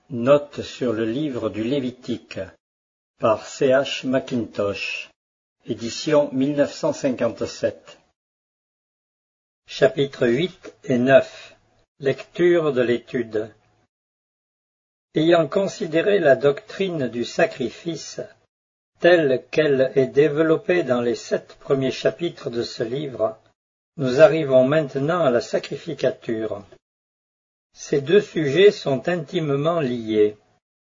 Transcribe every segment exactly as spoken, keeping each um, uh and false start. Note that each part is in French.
Note sur le livre du Lévitique par C H Mackintosh, édition mille neuf cent cinquante-sept. Chapitres huit et neuf. Lecture de l'étude. Ayant considéré la doctrine du sacrifice, telle qu'elle est développée dans les sept premiers chapitres de ce livre, nous arrivons maintenant à la sacrificature. Ces deux sujets sont intimement liés.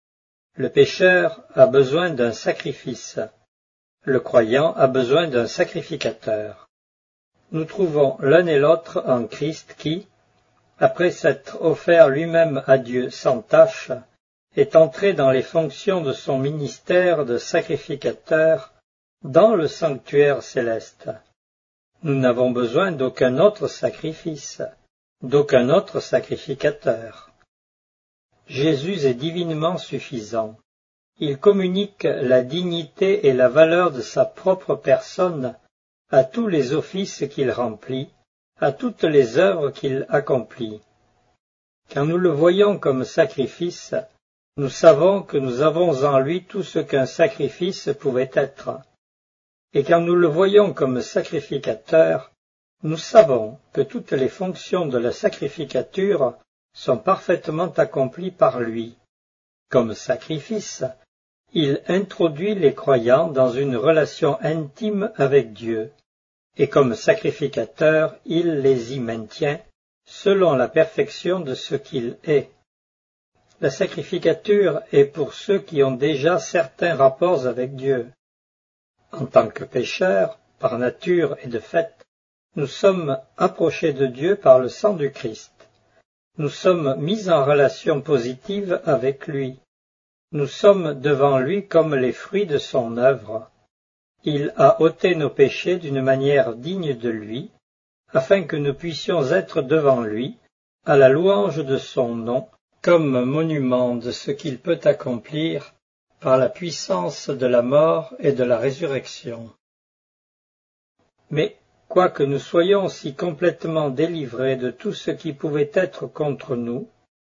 Le pécheur a besoin d'un sacrifice. Le croyant a besoin d'un sacrificateur. Nous trouvons l'un et l'autre en Christ qui, après s'être offert lui-même à Dieu sans tache, est entré dans les fonctions de son ministère de sacrificateur dans le sanctuaire céleste. Nous n'avons besoin d'aucun autre sacrifice, d'aucun autre sacrificateur. Jésus est divinement suffisant. Il communique la dignité et la valeur de sa propre personne à tous les offices qu'il remplit, à toutes les œuvres qu'il accomplit. Quand nous le voyons comme sacrifice, nous savons que nous avons en lui tout ce qu'un sacrifice pouvait être. Et quand nous le voyons comme sacrificateur, nous savons que toutes les fonctions de la sacrificature sont parfaitement accomplies par lui. Comme sacrifice, il introduit les croyants dans une relation intime avec Dieu, et comme sacrificateur, il les y maintient selon la perfection de ce qu'il est. La sacrificature est pour ceux qui ont déjà certains rapports avec Dieu. En tant que pécheurs, par nature et de fait, nous sommes approchés de Dieu par le sang du Christ. Nous sommes mis en relation positive avec lui. Nous sommes devant lui comme les fruits de son œuvre. Il a ôté nos péchés d'une manière digne de lui, afin que nous puissions être devant lui, à la louange de son nom, comme monument de ce qu'il peut accomplir par la puissance de la mort et de la résurrection. Mais, quoique nous soyons si complètement délivrés de tout ce qui pouvait être contre nous,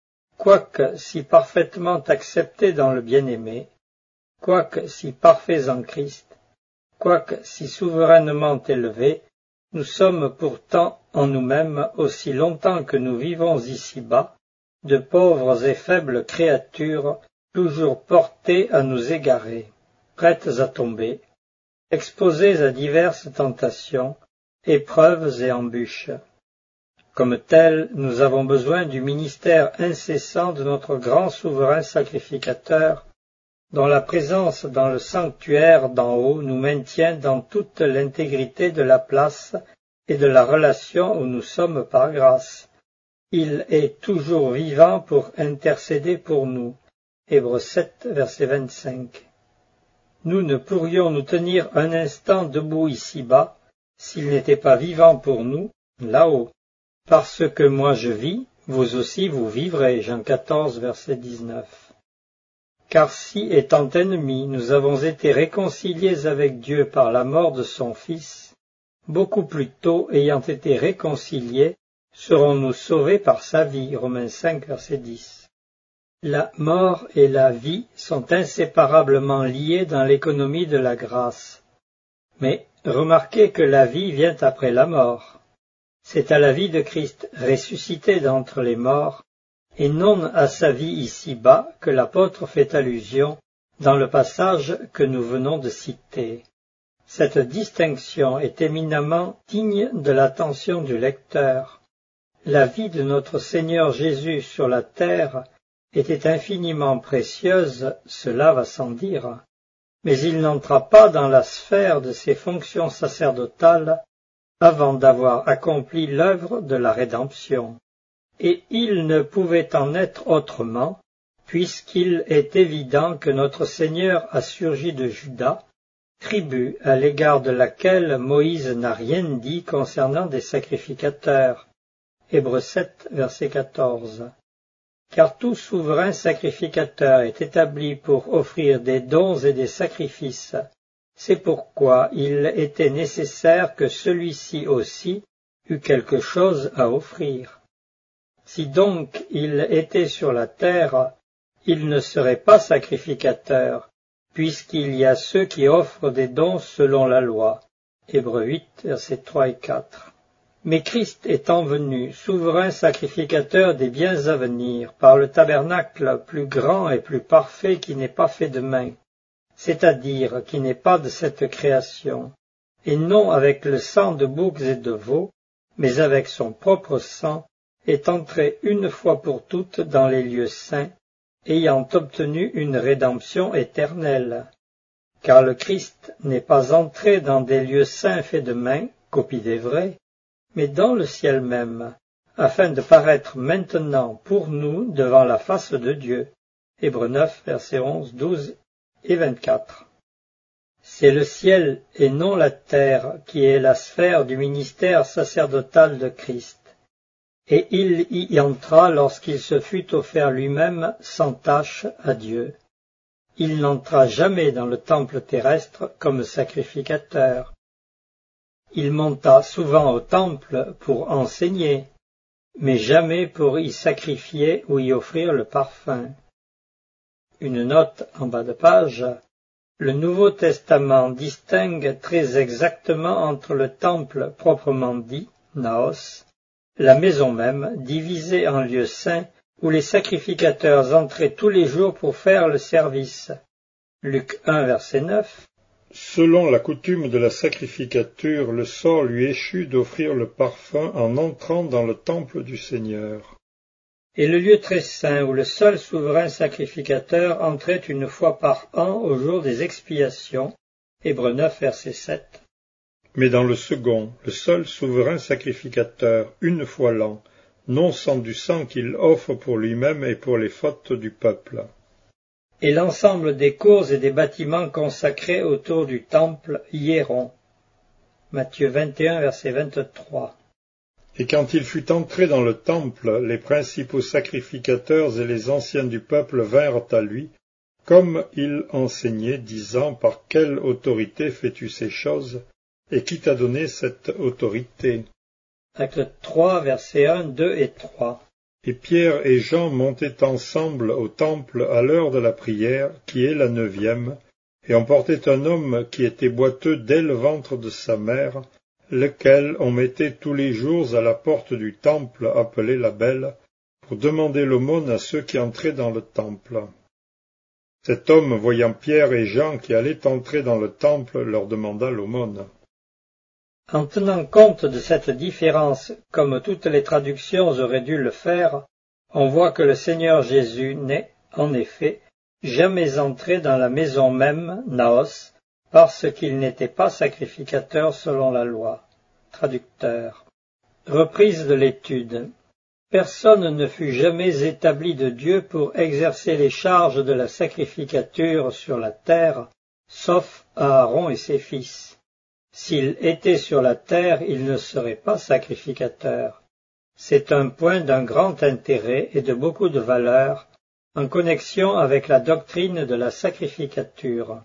quoique si parfaitement acceptés dans le bien-aimé, quoique si parfaits en Christ, quoique si souverainement élevés, nous sommes pourtant en nous-mêmes, aussi longtemps que nous vivons ici-bas, de pauvres et faibles créatures, toujours portées à nous égarer, prêtes à tomber, exposées à diverses tentations, épreuves et embûches. Comme tels, nous avons besoin du ministère incessant de notre grand souverain sacrificateur, dont la présence dans le sanctuaire d'en haut nous maintient dans toute l'intégrité de la place et de la relation où nous sommes par grâce. Il est toujours vivant pour intercéder pour nous. Hébreux sept, verset vingt-cinq. Nous ne pourrions nous tenir un instant debout ici-bas s'il n'était pas vivant pour nous, là-haut. Parce que moi je vis, vous aussi vous vivrez. Jean quatorze, verset dix-neuf. Car si, étant ennemis, nous avons été réconciliés avec Dieu par la mort de son Fils, beaucoup plus tôt, ayant été réconciliés, serons-nous sauvés par sa vie. Romains cinq, verset dix. La mort et la vie sont inséparablement liées dans l'économie de la grâce. Mais remarquez que la vie vient après la mort. C'est à la vie de Christ ressuscité d'entre les morts, et non à sa vie ici-bas que l'apôtre fait allusion dans le passage que nous venons de citer. Cette distinction est éminemment digne de l'attention du lecteur. La vie de notre Seigneur Jésus sur la terre était infiniment précieuse, cela va sans dire, mais il n'entra pas dans la sphère de ses fonctions sacerdotales avant d'avoir accompli l'œuvre de la rédemption. Et il ne pouvait en être autrement, puisqu'il est évident que notre Seigneur a surgi de Juda, tribu à l'égard de laquelle Moïse n'a rien dit concernant des sacrificateurs. Hébreux sept, verset quatorze. Car tout souverain sacrificateur est établi pour offrir des dons et des sacrifices. C'est pourquoi il était nécessaire que celui-ci aussi eût quelque chose à offrir. Si donc il était sur la terre, il ne serait pas sacrificateur, puisqu'il y a ceux qui offrent des dons selon la loi. Hébreux huit, versets trois et quatre. Mais Christ étant venu, souverain sacrificateur des biens à venir, par le tabernacle plus grand et plus parfait qui n'est pas fait de main, c'est-à-dire qui n'est pas de cette création, et non avec le sang de boucs et de veaux, mais avec son propre sang, est entré une fois pour toutes dans les lieux saints, ayant obtenu une rédemption éternelle. Car le Christ n'est pas entré dans des lieux saints faits de main, copie des vrais, mais dans le ciel même, afin de paraître maintenant pour nous devant la face de Dieu. Hébreux neuf, versets onze, douze et vingt-quatre. C'est le ciel et non la terre qui est la sphère du ministère sacerdotal de Christ. Et il y entra lorsqu'il se fut offert lui-même sans tache à Dieu. Il n'entra jamais dans le temple terrestre comme sacrificateur. Il monta souvent au temple pour enseigner, mais jamais pour y sacrifier ou y offrir le parfum. Une note en bas de page. Le Nouveau Testament distingue très exactement entre le temple proprement dit, naos, la maison même, divisée en lieux saints, où les sacrificateurs entraient tous les jours pour faire le service. Luc un, verset neuf. Selon la coutume de la sacrificature, le sort lui échut d'offrir le parfum en entrant dans le temple du Seigneur. Et le lieu très saint, où le seul souverain sacrificateur entrait une fois par an au jour des expiations. Hébreux neuf, verset sept. Mais dans le second, le seul souverain sacrificateur, une fois l'an, non sans du sang qu'il offre pour lui-même et pour les fautes du peuple. Et l'ensemble des cours et des bâtiments consacrés autour du temple hieront. Matthieu vingt et un, verset vingt-trois. Et quand il fut entré dans le temple, les principaux sacrificateurs et les anciens du peuple vinrent à lui, comme il enseignait, disant, par quelle autorité fais-tu ces choses, et qui t'a donné cette autorité? Acte trois, versets un, deux et trois. Et Pierre et Jean montaient ensemble au temple à l'heure de la prière, qui est la neuvième, et on portait un homme qui était boiteux dès le ventre de sa mère, lequel on mettait tous les jours à la porte du temple appelé la Belle, pour demander l'aumône à ceux qui entraient dans le temple. Cet homme, voyant Pierre et Jean qui allaient entrer dans le temple, leur demanda l'aumône. En tenant compte de cette différence, comme toutes les traductions auraient dû le faire, on voit que le Seigneur Jésus n'est, en effet, jamais entré dans la maison même, naos, parce qu'il n'était pas sacrificateur selon la loi. Traducteur. Reprise de l'étude. Personne ne fut jamais établi de Dieu pour exercer les charges de la sacrificature sur la terre, sauf Aaron et ses fils. S'il était sur la terre, il ne serait pas sacrificateur. C'est un point d'un grand intérêt et de beaucoup de valeur, en connexion avec la doctrine de la sacrificature.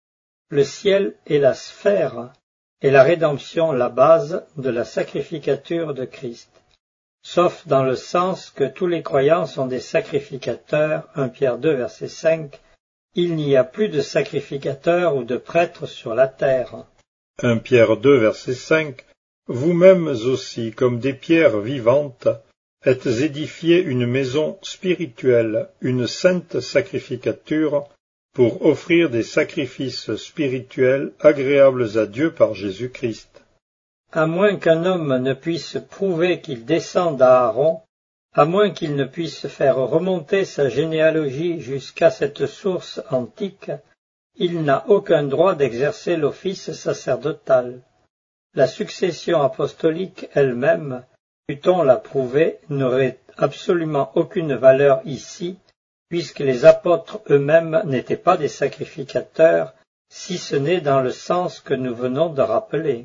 Le ciel est la sphère, et la rédemption la base de la sacrificature de Christ. Sauf dans le sens que tous les croyants sont des sacrificateurs, un Pierre deux, verset cinq, il n'y a plus de sacrificateurs ou de prêtres sur la terre. un Pierre deux, verset cinq, vous-mêmes aussi, comme des pierres vivantes, êtes édifiés une maison spirituelle, une sainte sacrificature, pour offrir des sacrifices spirituels agréables à Dieu par Jésus-Christ. À moins qu'un homme ne puisse prouver qu'il descend d'Aaron, à moins qu'il ne puisse faire remonter sa généalogie jusqu'à cette source antique, il n'a aucun droit d'exercer l'office sacerdotal. La succession apostolique elle-même, pût-on la prouver, n'aurait absolument aucune valeur ici, puisque les apôtres eux-mêmes n'étaient pas des sacrificateurs, si ce n'est dans le sens que nous venons de rappeler.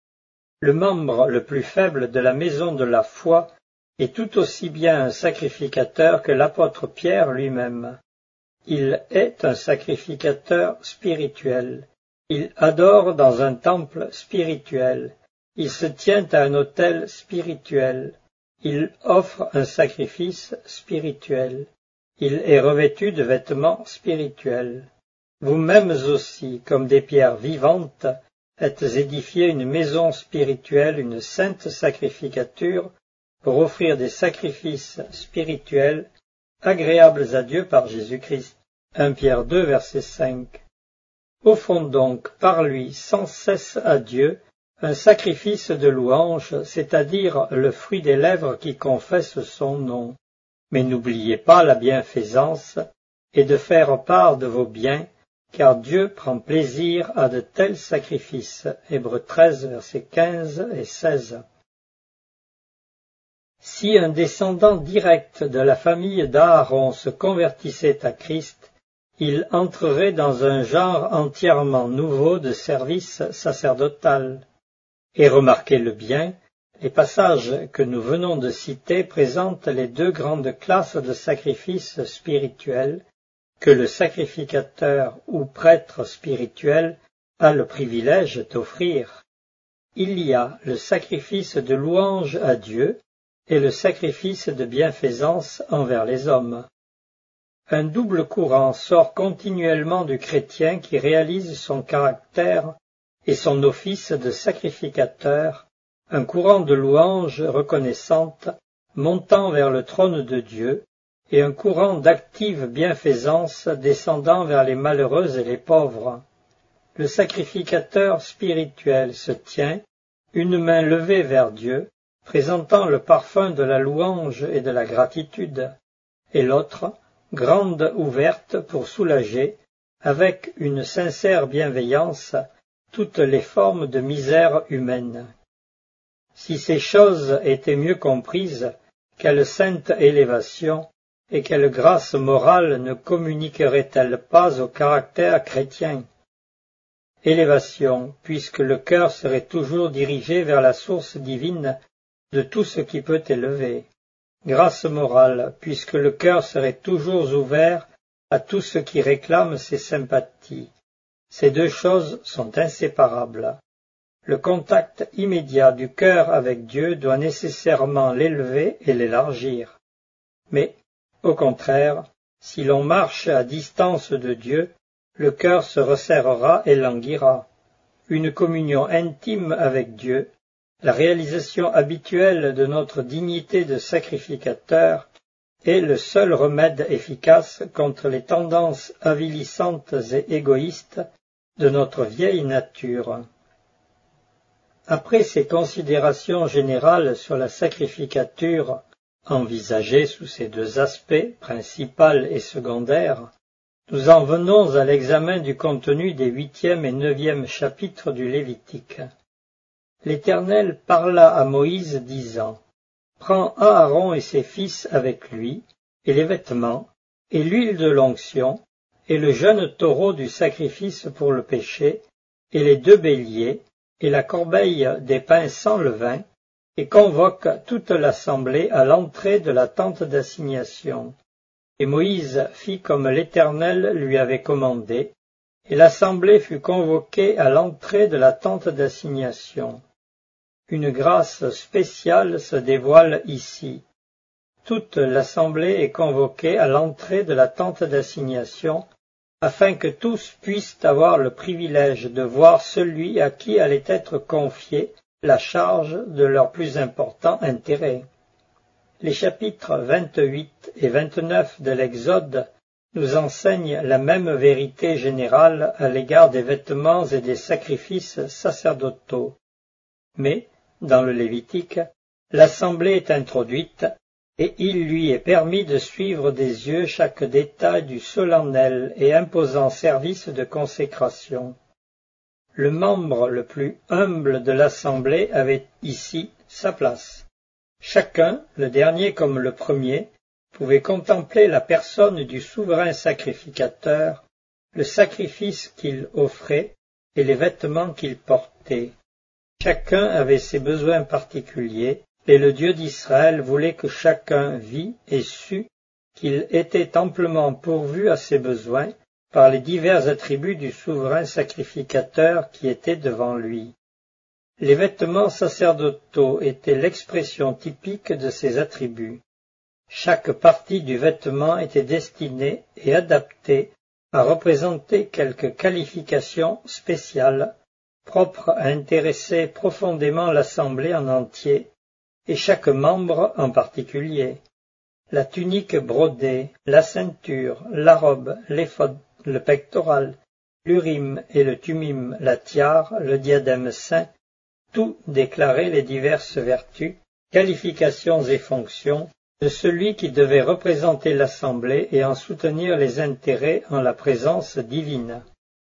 Le membre le plus faible de la maison de la foi est tout aussi bien un sacrificateur que l'apôtre Pierre lui-même. Il est un sacrificateur spirituel. Il adore dans un temple spirituel. Il se tient à un autel spirituel. Il offre un sacrifice spirituel. il est revêtu de vêtements spirituels. Vous-mêmes aussi, comme des pierres vivantes, êtes édifiés une maison spirituelle, une sainte sacrificature, pour offrir des sacrifices spirituels agréables à Dieu par Jésus-Christ. un Pierre deux, verset cinq. Offrons donc par lui sans cesse à Dieu un sacrifice de louange, c'est-à-dire le fruit des lèvres qui confessent son nom. Mais n'oubliez pas la bienfaisance et de faire part de vos biens, car Dieu prend plaisir à de tels sacrifices. Hébreux treize, versets quinze et seize. Si un descendant direct de la famille d'Aaron se convertissait à Christ, il entrerait dans un genre entièrement nouveau de service sacerdotal. Et remarquez le bien, les passages que nous venons de citer présentent les deux grandes classes de sacrifices spirituels que le sacrificateur ou prêtre spirituel a le privilège d'offrir. Il y a le sacrifice de louange à Dieu et le sacrifice de bienfaisance envers les hommes. Un double courant sort continuellement du chrétien qui réalise son caractère et son office de sacrificateur, un courant de louange reconnaissante montant vers le trône de Dieu, et un courant d'active bienfaisance descendant vers les malheureux et les pauvres. Le sacrificateur spirituel se tient, une main levée vers Dieu, présentant le parfum de la louange et de la gratitude, et l'autre, grande ouverte pour soulager, avec une sincère bienveillance, toutes les formes de misère humaine. Si ces choses étaient mieux comprises, quelle sainte élévation et quelle grâce morale ne communiquerait-elle pas au caractère chrétien? Élévation, puisque le cœur serait toujours dirigé vers la source divine de tout ce qui peut élever. Grâce morale, puisque le cœur serait toujours ouvert à tout ce qui réclame ses sympathies. Ces deux choses sont inséparables. Le contact immédiat du cœur avec Dieu doit nécessairement l'élever et l'élargir. Mais, au contraire, si l'on marche à distance de Dieu, le cœur se resserrera et languira. Une communion intime avec Dieu, la réalisation habituelle de notre dignité de sacrificateur, est le seul remède efficace contre les tendances avilissantes et égoïstes de notre vieille nature. Après ces considérations générales sur la sacrificature, envisagée sous ces deux aspects, principal et secondaire, nous en venons à l'examen du contenu des huitième et neuvième chapitres du Lévitique. L'Éternel parla à Moïse, disant : « Prends Aaron et ses fils avec lui, et les vêtements, et l'huile de l'onction, et le jeune taureau du sacrifice pour le péché, et les deux béliers, et la corbeille des pains sans levain, et convoque toute l'assemblée à l'entrée de la tente d'assignation. Et Moïse fit comme l'Éternel lui avait commandé, et l'assemblée fut convoquée à l'entrée de la tente d'assignation. Une grâce spéciale se dévoile ici. Toute l'assemblée est convoquée à l'entrée de la tente d'assignation, afin que tous puissent avoir le privilège de voir celui à qui allait être confiée la charge de leur plus important intérêt. Les chapitres vingt-huit et vingt-neuf de l'Exode nous enseignent la même vérité générale à l'égard des vêtements et des sacrifices sacerdotaux. Mais, dans le Lévitique, l'assemblée est introduite, et il lui est permis de suivre des yeux chaque détail du solennel et imposant service de consécration. Le membre le plus humble de l'assemblée avait ici sa place. Chacun, le dernier comme le premier, pouvait contempler la personne du souverain sacrificateur, le sacrifice qu'il offrait et les vêtements qu'il portait. Chacun avait ses besoins particuliers, et le Dieu d'Israël voulait que chacun vît et sût qu'il était amplement pourvu à ses besoins par les divers attributs du souverain sacrificateur qui était devant lui. Les vêtements sacerdotaux étaient l'expression typique de ces attributs. Chaque partie du vêtement était destinée et adaptée à représenter quelque qualification spéciale, propre à intéresser profondément l'assemblée en entier, et chaque membre en particulier. La tunique brodée, la ceinture, la robe, l'éphod, le pectoral, l'urim et le tumim, la tiare, le diadème saint, tout déclarait les diverses vertus, qualifications et fonctions de celui qui devait représenter l'assemblée et en soutenir les intérêts en la présence divine.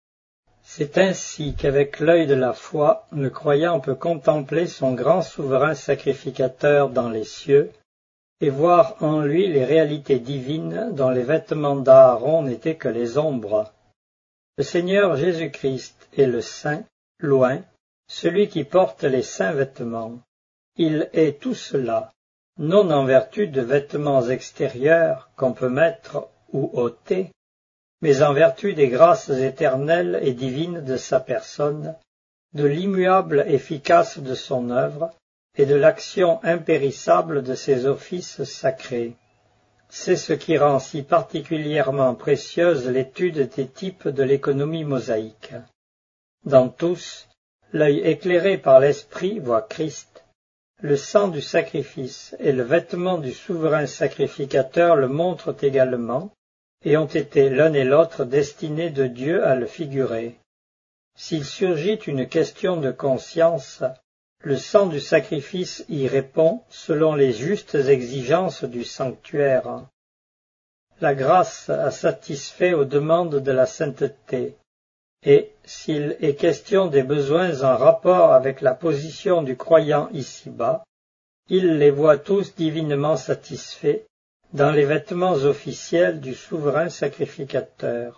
C'est ainsi qu'avec l'œil de la foi, le croyant peut contempler son grand souverain sacrificateur dans les cieux et voir en lui les réalités divines dont les vêtements d'Aaron n'étaient que les ombres. Le Seigneur Jésus-Christ est le Saint, loin, celui qui porte les saints vêtements. Il est tout cela, non en vertu de vêtements extérieurs qu'on peut mettre ou ôter, mais en vertu des grâces éternelles et divines de sa personne, de l'immuable efficace de son œuvre et de l'action impérissable de ses offices sacrés. C'est ce qui rend si particulièrement précieuse l'étude des types de l'économie mosaïque. Dans tous, l'œil éclairé par l'Esprit voit Christ. Le sang du sacrifice et le vêtement du souverain sacrificateur le montrent également, et ont été l'un et l'autre destinés de Dieu à le figurer. S'il surgit une question de conscience, le sang du sacrifice y répond selon les justes exigences du sanctuaire. La grâce a satisfait aux demandes de la sainteté, et s'il est question des besoins en rapport avec la position du croyant ici-bas, il les voit tous divinement satisfaits dans les vêtements officiels du souverain sacrificateur.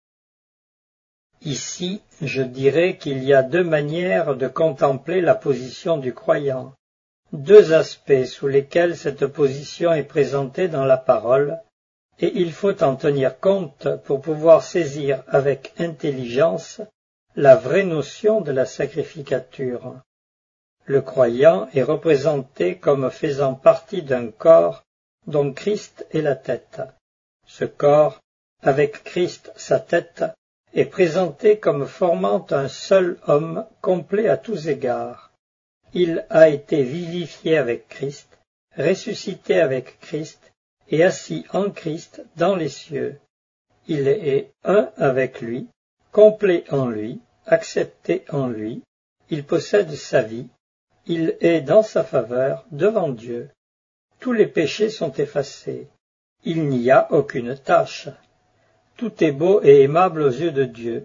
Ici, je dirais qu'il y a deux manières de contempler la position du croyant, deux aspects sous lesquels cette position est présentée dans la parole, et il faut en tenir compte pour pouvoir saisir avec intelligence la vraie notion de la sacrificature. Le croyant est représenté comme faisant partie d'un corps dont Christ est la tête. Ce corps, avec Christ sa tête, est présenté comme formant un seul homme complet à tous égards. Il a été vivifié avec Christ, ressuscité avec Christ et assis en Christ dans les cieux. Il est un avec lui, complet en lui, accepté en lui, il possède sa vie, il est dans sa faveur devant Dieu. Tous les péchés sont effacés, il n'y a aucune tache. Tout est beau et aimable aux yeux de Dieu.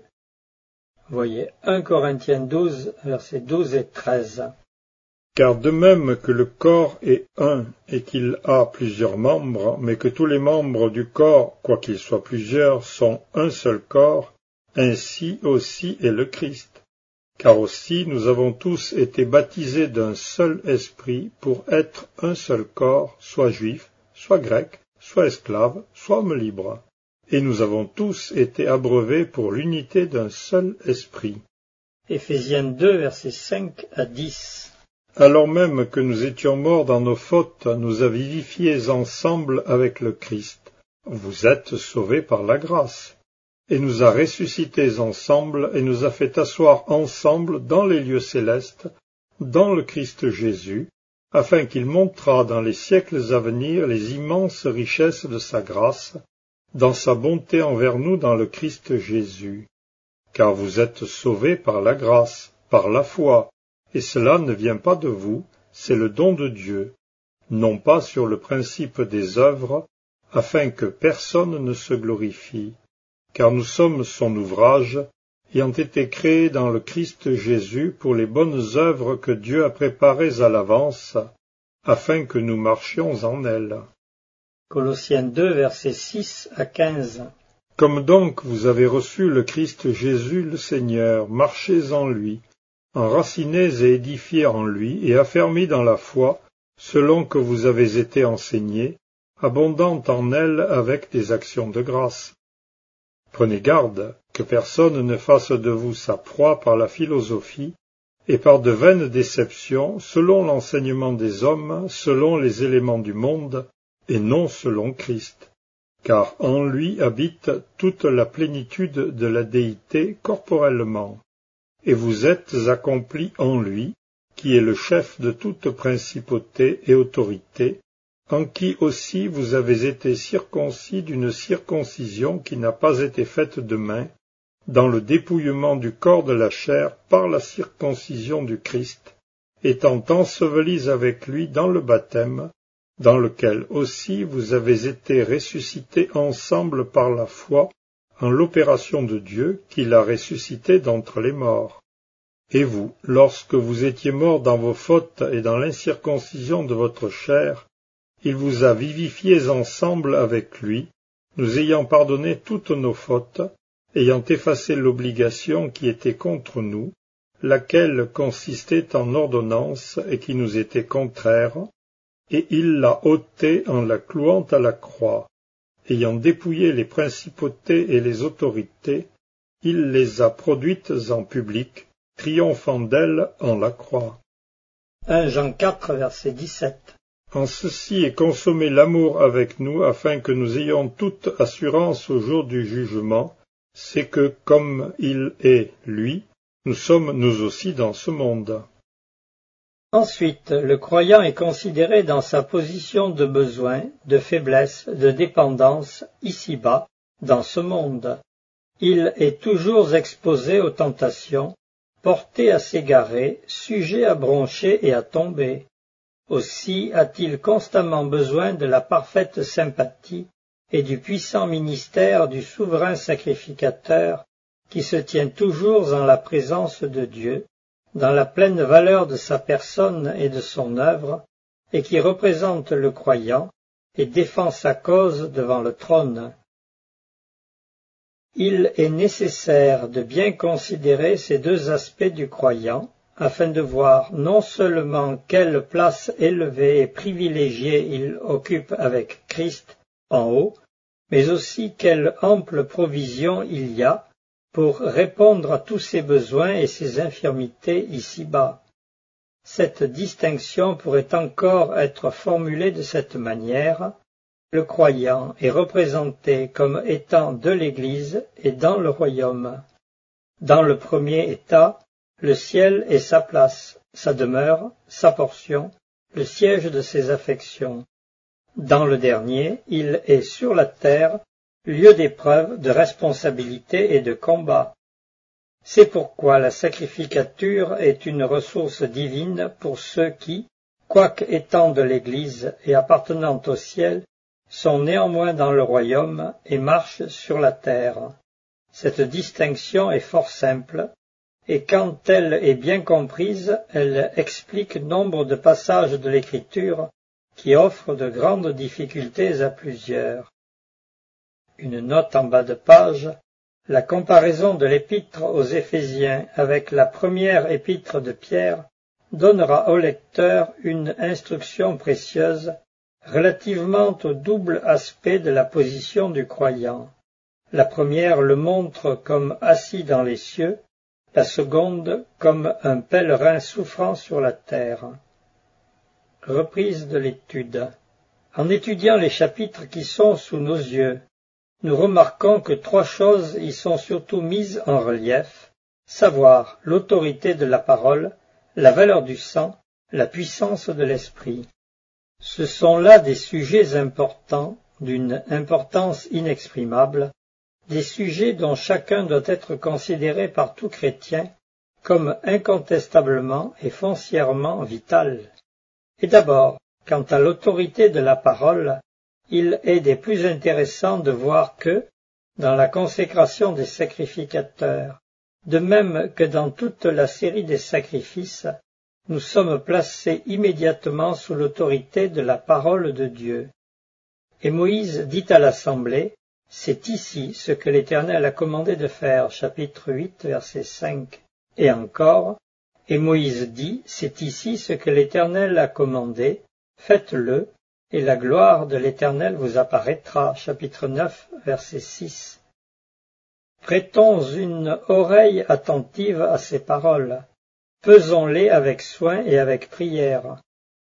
Voyez un Corinthiens douze, versets douze et treize. Car de même que le corps est un et qu'il a plusieurs membres, mais que tous les membres du corps, quoiqu'ils soient plusieurs, sont un seul corps, ainsi aussi est le Christ. Car aussi nous avons tous été baptisés d'un seul esprit pour être un seul corps, soit juif, soit grec, soit esclave, soit homme libre. Et nous avons tous été abreuvés pour l'unité d'un seul esprit. Éphésiens deux, versets cinq à dix. Alors même que nous étions morts dans nos fautes, nous a vivifiés ensemble avec le Christ. Vous êtes sauvés par la grâce. Et nous a ressuscités ensemble et nous a fait asseoir ensemble dans les lieux célestes, dans le Christ Jésus, afin qu'il montrât dans les siècles à venir les immenses richesses de sa grâce, dans sa bonté envers nous dans le Christ Jésus. Car vous êtes sauvés par la grâce, par la foi, et cela ne vient pas de vous, c'est le don de Dieu, non pas sur le principe des œuvres, afin que personne ne se glorifie. Car nous sommes son ouvrage, ayant été créés dans le Christ Jésus pour les bonnes œuvres que Dieu a préparées à l'avance, afin que nous marchions en elles. Colossiens deux, versets six à quinze. Comme donc vous avez reçu le Christ Jésus le Seigneur, marchez en lui, enracinés et édifiés en lui, et affermis dans la foi, selon que vous avez été enseignés, abondant en elle avec des actions de grâce. Prenez garde que personne ne fasse de vous sa proie par la philosophie, et par de vaines déceptions, selon l'enseignement des hommes, selon les éléments du monde, et non selon Christ, car en lui habite toute la plénitude de la déité corporellement, et vous êtes accomplis en lui, qui est le chef de toute principauté et autorité, en qui aussi vous avez été circoncis d'une circoncision qui n'a pas été faite de main, dans le dépouillement du corps de la chair par la circoncision du Christ, étant ensevelis avec lui dans le baptême, dans lequel aussi vous avez été ressuscités ensemble par la foi en l'opération de Dieu qui l'a ressuscité d'entre les morts. Et vous, lorsque vous étiez morts dans vos fautes et dans l'incirconcision de votre chair, il vous a vivifiés ensemble avec lui, nous ayant pardonné toutes nos fautes, ayant effacé l'obligation qui était contre nous, laquelle consistait en ordonnance et qui nous était contraire, et il l'a ôtée en la clouant à la croix. Ayant dépouillé les principautés et les autorités, il les a produites en public, triomphant d'elles en la croix. un Jean quatre, verset dix-sept. En ceci est consommé l'amour avec nous, afin que nous ayons toute assurance au jour du jugement, c'est que, comme il est, lui, nous sommes nous aussi dans ce monde. Ensuite, le croyant est considéré dans sa position de besoin, de faiblesse, de dépendance, ici-bas, dans ce monde. Il est toujours exposé aux tentations, porté à s'égarer, sujet à broncher et à tomber. Aussi a-t-il constamment besoin de la parfaite sympathie et du puissant ministère du souverain sacrificateur qui se tient toujours en la présence de Dieu, dans la pleine valeur de sa personne et de son œuvre, et qui représente le croyant et défend sa cause devant le trône. Il est nécessaire de bien considérer ces deux aspects du croyant, afin de voir non seulement quelle place élevée et privilégiée il occupe avec Christ en haut, mais aussi quelle ample provision il y a pour répondre à tous ses besoins et ses infirmités ici-bas. Cette distinction pourrait encore être formulée de cette manière. Le croyant est représenté comme étant de l'Église et dans le royaume. Dans le premier état, le ciel est sa place, sa demeure, sa portion, le siège de ses affections. Dans le dernier, il est sur la terre, lieu d'épreuve, de responsabilité et de combat. C'est pourquoi la sacrificature est une ressource divine pour ceux qui, quoique étant de l'Église et appartenant au ciel, sont néanmoins dans le royaume et marchent sur la terre. Cette distinction est fort simple, et quand elle est bien comprise, elle explique nombre de passages de l'Écriture qui offrent de grandes difficultés à plusieurs. Une note en bas de page, la comparaison de l'épître aux Éphésiens avec la première épître de Pierre donnera au lecteur une instruction précieuse relativement au double aspect de la position du croyant. La première le montre comme assis dans les cieux, la seconde comme un pèlerin souffrant sur la terre. Reprise de l'étude. En étudiant les chapitres qui sont sous nos yeux, nous remarquons que trois choses y sont surtout mises en relief, savoir l'autorité de la parole, la valeur du sang, la puissance de l'esprit. Ce sont là des sujets importants, d'une importance inexprimable, des sujets dont chacun doit être considéré par tout chrétien comme incontestablement et foncièrement vital. Et d'abord, quant à l'autorité de la parole, il est des plus intéressants de voir que, dans la consécration des sacrificateurs, de même que dans toute la série des sacrifices, nous sommes placés immédiatement sous l'autorité de la parole de Dieu. Et Moïse dit à l'assemblée, « C'est ici ce que l'Éternel a commandé de faire » chapitre huit, verset cinq. Et encore, « Et Moïse dit, c'est ici ce que l'Éternel a commandé, faites-le, et la gloire de l'Éternel vous apparaîtra » chapitre neuf, verset six. Prêtons une oreille attentive à ces paroles. Pesons-les avec soin et avec prière.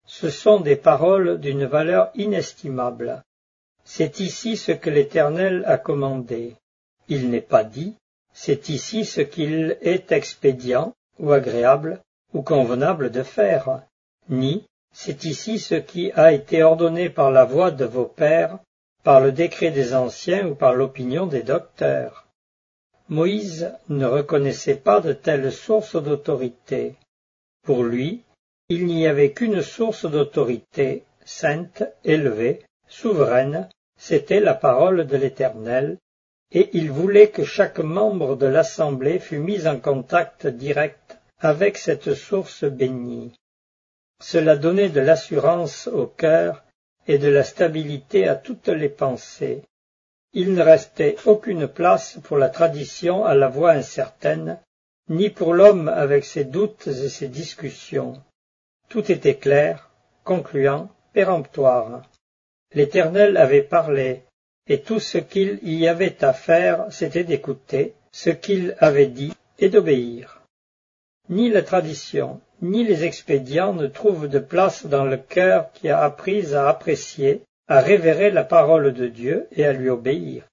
Ce sont des paroles d'une valeur inestimable. C'est ici ce que l'Éternel a commandé. Il n'est pas dit, c'est ici ce qu'il est expédient, ou agréable, ou convenable de faire, ni c'est ici ce qui a été ordonné par la voix de vos pères, par le décret des anciens ou par l'opinion des docteurs. Moïse ne reconnaissait pas de telle source d'autorité. Pour lui, il n'y avait qu'une source d'autorité, sainte, élevée, souveraine, c'était la parole de l'Éternel, et il voulait que chaque membre de l'Assemblée fût mis en contact direct avec cette source bénie. Cela donnait de l'assurance au cœur et de la stabilité à toutes les pensées. Il ne restait aucune place pour la tradition à la voix incertaine, ni pour l'homme avec ses doutes et ses discussions. Tout était clair, concluant, péremptoire. L'Éternel avait parlé, et tout ce qu'il y avait à faire, c'était d'écouter ce qu'il avait dit et d'obéir. Ni la tradition, ni les expédients ne trouvent de place dans le cœur qui a appris à apprécier, à révérer la parole de Dieu et à lui obéir.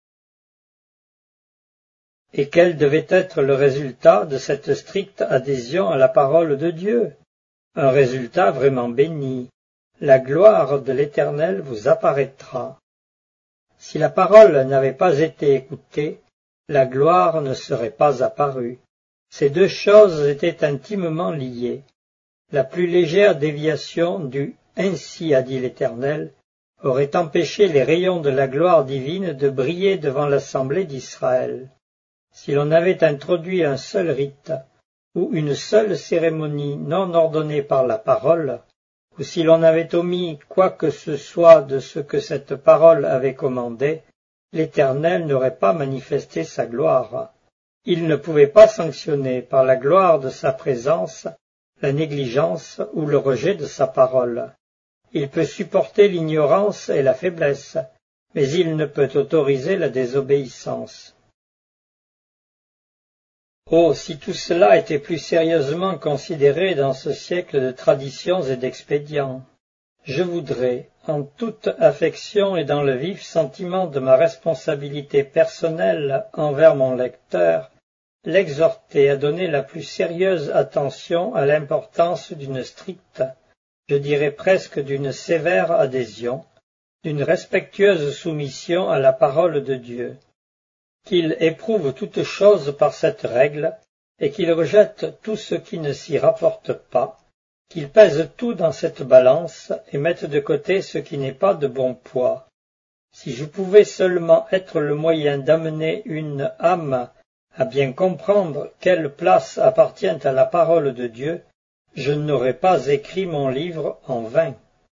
Et quel devait être le résultat de cette stricte adhésion à la parole de Dieu? Un résultat vraiment béni. La gloire de l'Éternel vous apparaîtra. Si la parole n'avait pas été écoutée, la gloire ne serait pas apparue. Ces deux choses étaient intimement liées. La plus légère déviation du « ainsi a dit l'Éternel » aurait empêché les rayons de la gloire divine de briller devant l'assemblée d'Israël. Si l'on avait introduit un seul rite, ou une seule cérémonie non ordonnée par la parole, ou si l'on avait omis quoi que ce soit de ce que cette parole avait commandé, l'Éternel n'aurait pas manifesté sa gloire. Il ne pouvait pas sanctionner par la gloire de sa présence la négligence ou le rejet de sa parole. Il peut supporter l'ignorance et la faiblesse, mais il ne peut autoriser la désobéissance. Oh, si tout cela était plus sérieusement considéré dans ce siècle de traditions et d'expédients! Je voudrais, en toute affection et dans le vif sentiment de ma responsabilité personnelle envers mon lecteur, l'exhorter à donner la plus sérieuse attention à l'importance d'une stricte, je dirais presque d'une sévère adhésion, d'une respectueuse soumission à la parole de Dieu. Qu'il éprouve toute chose par cette règle, et qu'il rejette tout ce qui ne s'y rapporte pas, qu'il pèse tout dans cette balance et mette de côté ce qui n'est pas de bon poids. Si je pouvais seulement être le moyen d'amener une âme à bien comprendre quelle place appartient à la parole de Dieu, je n'aurais pas écrit mon livre en vain.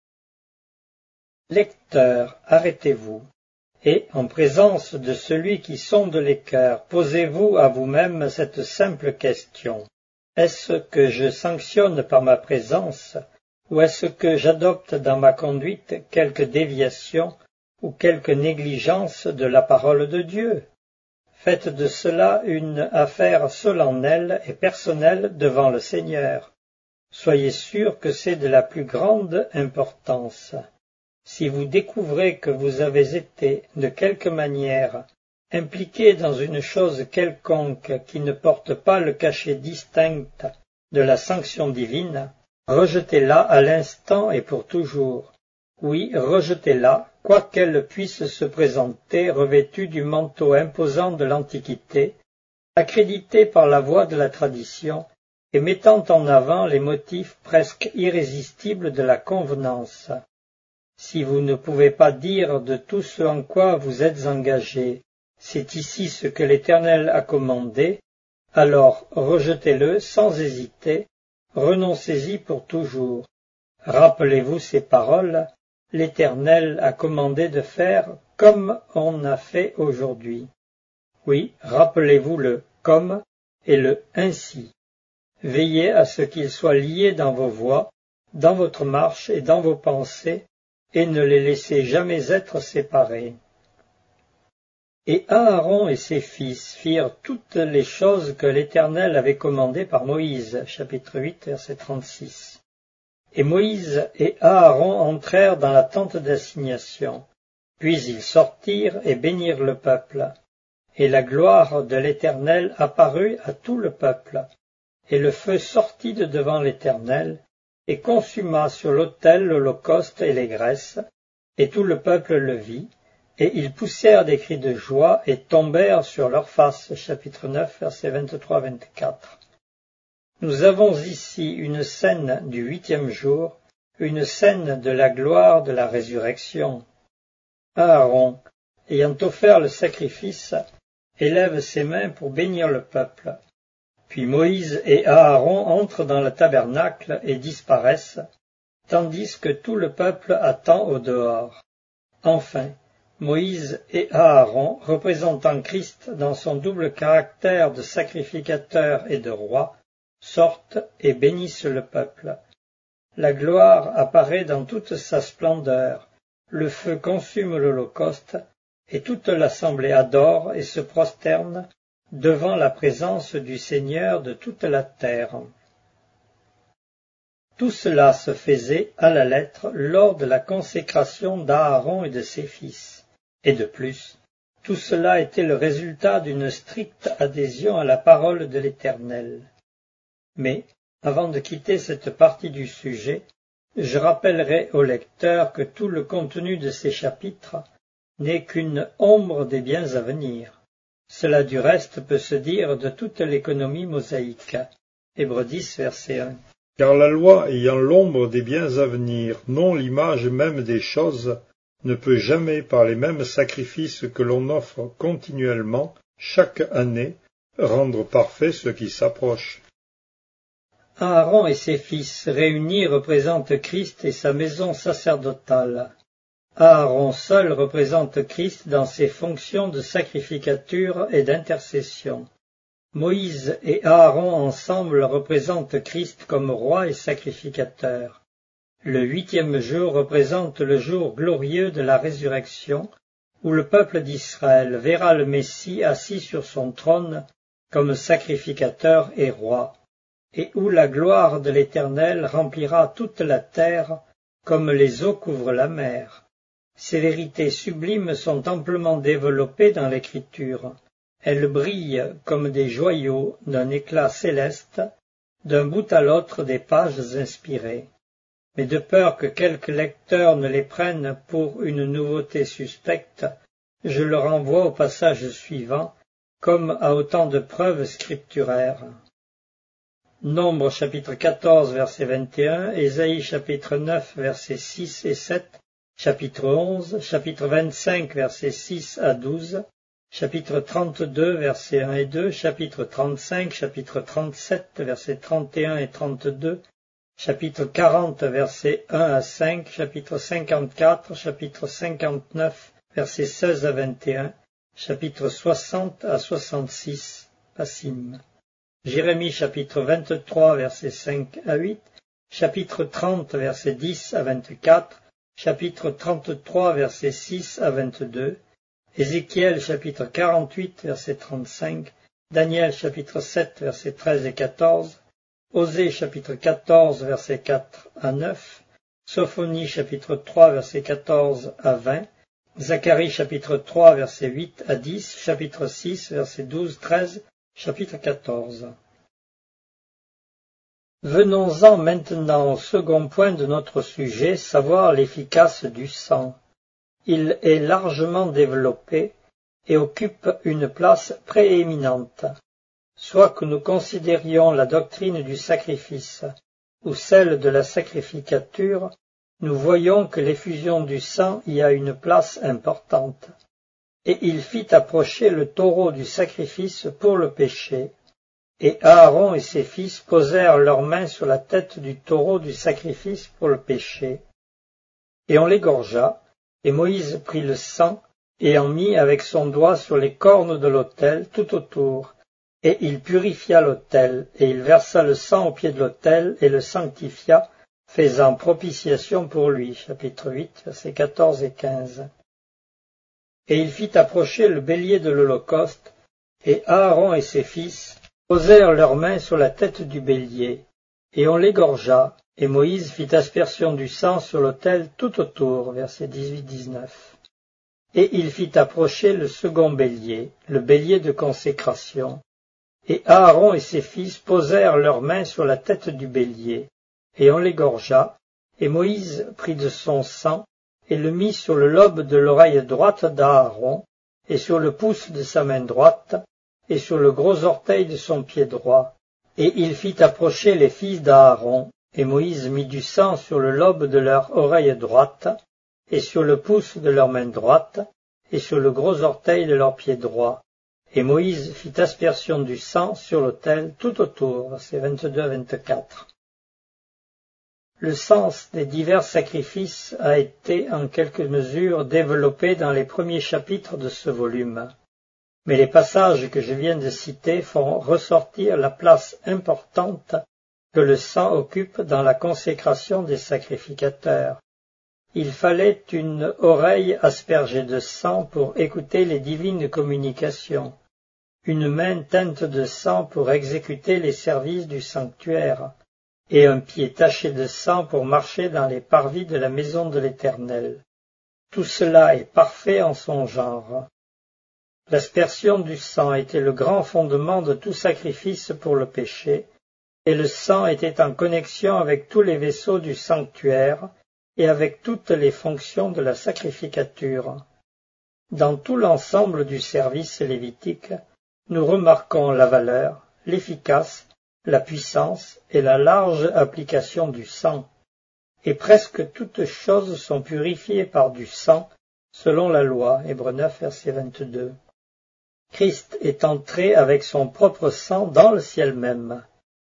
Lecteurs, arrêtez-vous. Et, en présence de celui qui sonde les cœurs, posez-vous à vous-même cette simple question. Est-ce que je sanctionne par ma présence, ou est-ce que j'adopte dans ma conduite quelque déviation ou quelque négligence de la parole de Dieu? Faites de cela une affaire solennelle et personnelle devant le Seigneur. Soyez sûrs que c'est de la plus grande importance. Si vous découvrez que vous avez été, de quelque manière, impliqué dans une chose quelconque qui ne porte pas le cachet distinct de la sanction divine, rejetez-la à l'instant et pour toujours. Oui, rejetez-la, quoiqu'elle puisse se présenter revêtue du manteau imposant de l'Antiquité, accréditée par la voix de la tradition et mettant en avant les motifs presque irrésistibles de la convenance. Si vous ne pouvez pas dire de tout ce en quoi vous êtes engagé, c'est ici ce que l'Éternel a commandé, alors rejetez-le sans hésiter, renoncez-y pour toujours. Rappelez-vous ces paroles, l'Éternel a commandé de faire comme on a fait aujourd'hui. Oui, rappelez-vous le comme et le ainsi. Veillez à ce qu'ils soient liés dans vos voies, dans votre marche et dans vos pensées, et ne les laissez jamais être séparés. Et Aaron et ses fils firent toutes les choses que l'Éternel avait commandées par Moïse, chapitre huit, verset trente-six. Et Moïse et Aaron entrèrent dans la tente d'assignation. Puis ils sortirent et bénirent le peuple. Et la gloire de l'Éternel apparut à tout le peuple. Et le feu sortit de devant l'Éternel, et consuma sur l'autel l'holocauste et les graisses, et tout le peuple le vit, et ils poussèrent des cris de joie et tombèrent sur leurs faces. Chapitre neuf, versets vingt-trois à vingt-quatre. Nous avons ici une scène du huitième jour, une scène de la gloire de la résurrection. Aaron, ayant offert le sacrifice, élève ses mains pour bénir le peuple. Puis Moïse et Aaron entrent dans le tabernacle et disparaissent, tandis que tout le peuple attend au dehors. Enfin, Moïse et Aaron, représentant Christ dans son double caractère de sacrificateur et de roi, sortent et bénissent le peuple. La gloire apparaît dans toute sa splendeur, le feu consume l'holocauste, et toute l'assemblée adore et se prosterne devant la présence du Seigneur de toute la terre. Tout cela se faisait à la lettre lors de la consécration d'Aaron et de ses fils. Et de plus, tout cela était le résultat d'une stricte adhésion à la parole de l'Éternel. Mais, avant de quitter cette partie du sujet, je rappellerai au lecteur que tout le contenu de ces chapitres n'est qu'une ombre des biens à venir. Cela du reste peut se dire de toute l'économie mosaïque. Hébreux dix, verset un. Car la loi ayant l'ombre des biens à venir, non l'image même des choses, ne peut jamais, par les mêmes sacrifices que l'on offre continuellement, chaque année, rendre parfait ce qui s'approche. Aaron et ses fils réunis représentent Christ et sa maison sacerdotale. Aaron seul représente Christ dans ses fonctions de sacrificature et d'intercession. Moïse et Aaron ensemble représentent Christ comme roi et sacrificateur. Le huitième jour représente le jour glorieux de la résurrection, où le peuple d'Israël verra le Messie assis sur son trône comme sacrificateur et roi, et où la gloire de l'Éternel remplira toute la terre comme les eaux couvrent la mer. Ces vérités sublimes sont amplement développées dans l'Écriture. Elles brillent comme des joyaux d'un éclat céleste, d'un bout à l'autre des pages inspirées. Mais de peur que quelques lecteurs ne les prennent pour une nouveauté suspecte, je le renvoie au passage suivant, comme à autant de preuves scripturaires. Nombre chapitre quatorze, verset vingt et un, Ésaïe chapitre neuf, versets six et sept, chapitre onze, chapitre vingt-cinq, versets six à douze, chapitre trente-deux, versets un et deux, chapitre trente-cinq, chapitre trente-sept, versets trente et un et trente-deux, chapitre quarante, versets un à cinq, chapitre cinquante-quatre, chapitre cinquante-neuf, versets seize à vingt et un, chapitre soixante à soixante-six, Passim. Jérémie chapitre vingt-trois, versets cinq à huit, chapitre trente, versets dix à vingt-quatre, chapitre trente-trois, versets six à vingt-deux, Ézéchiel chapitre quarante-huit, verset trente-cinq, Daniel chapitre sept, versets treize et quatorze, Osée chapitre quatorze, versets quatre à neuf, Sophonie chapitre trois, versets quatorze à vingt, Zacharie chapitre trois, versets huit à dix, chapitre six, versets douze à treize, chapitre quatorze. Venons-en maintenant au second point de notre sujet, savoir l'efficace du sang. Il est largement développé et occupe une place prééminente. Soit que nous considérions la doctrine du sacrifice ou celle de la sacrificature, nous voyons que l'effusion du sang y a une place importante. Et il fit approcher le taureau du sacrifice pour le péché, et Aaron et ses fils posèrent leurs mains sur la tête du taureau du sacrifice pour le péché. Et on l'égorgea, et Moïse prit le sang, et en mit avec son doigt sur les cornes de l'autel tout autour, et il purifia l'autel, et il versa le sang au pied de l'autel, et le sanctifia, faisant propitiation pour lui. Chapitre huit, versets quatorze et quinze. Et il fit approcher le bélier de l'Holocauste, et Aaron et ses fils posèrent leurs mains sur la tête du bélier, et on l'égorgea, Et Moïse fit aspersion du sang sur l'autel tout autour, versets dix-huit dix-neuf. Et il fit approcher le second bélier, le bélier de consécration. Et Aaron et ses fils posèrent leurs mains sur la tête du bélier, et on l'égorgea, et Moïse prit de son sang, et le mit sur le lobe de l'oreille droite d'Aaron, et sur le pouce de sa main droite, et sur le gros orteil de son pied droit. Et il fit approcher les fils d'Aaron, et Moïse mit du sang sur le lobe de leur oreille droite, et sur le pouce de leur main droite, et sur le gros orteil de leur pied droit. Et Moïse fit aspersion du sang sur l'autel tout autour, versets vingt-deux à vingt-quatre. Le sens des divers sacrifices a été en quelque mesure développé dans les premiers chapitres de ce volume, mais les passages que je viens de citer font ressortir la place importante que le sang occupe dans la consécration des sacrificateurs. Il fallait une oreille aspergée de sang pour écouter les divines communications, une main teinte de sang pour exécuter les services du sanctuaire, et un pied taché de sang pour marcher dans les parvis de la maison de l'Éternel. Tout cela est parfait en son genre. L'aspersion du sang était le grand fondement de tout sacrifice pour le péché, et le sang était en connexion avec tous les vaisseaux du sanctuaire et avec toutes les fonctions de la sacrificature. Dans tout l'ensemble du service lévitique, nous remarquons la valeur, l'efficace, la puissance et la large application du sang, et presque toutes choses sont purifiées par du sang, selon la loi, Hébreux neuf, verset vingt-deux. Christ est entré avec son propre sang dans le ciel même.